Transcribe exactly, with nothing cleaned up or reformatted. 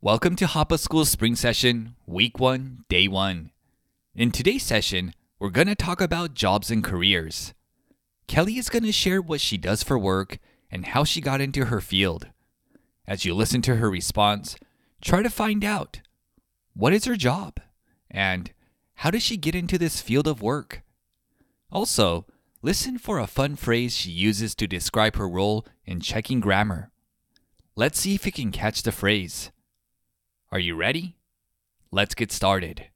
Welcome to Hapa School Spring Session, Week one, Day one. In today's session, we're going to talk about jobs and careers. Kelly is going to share what she does for work and how she got into her field. As you listen to her response, try to find out, what is her job? And how does she get into this field of work? Also, listen for a fun phrase she uses to describe her role in checking grammar. Let's see if you can catch the phrase. Are you ready? Let's get started.